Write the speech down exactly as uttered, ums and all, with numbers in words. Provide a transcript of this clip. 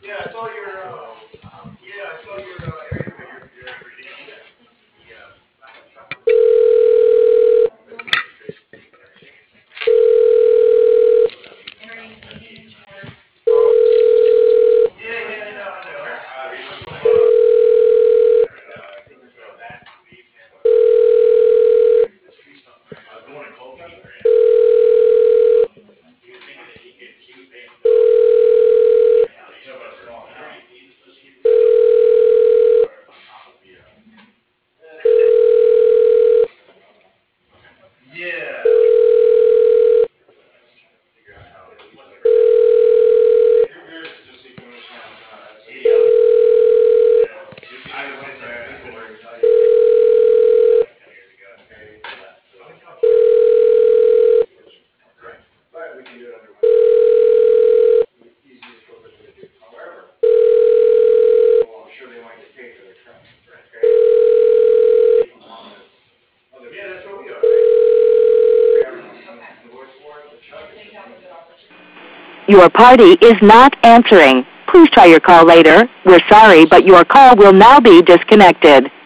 Yeah, I saw your, uh, yeah, I saw your, uh, area for your, your, your, yeah, yeah, yeah, I know. I was going to Colby. He was thinking that he could, he was paying. You know, but it's small town. Yeah. But we can do it under easiest for them to do. However, well, I'm sure they might get paid for their truck. Okay? Yeah, that's what we are. Your party is not answering. Please try your call later. We're sorry, but your call will now be disconnected.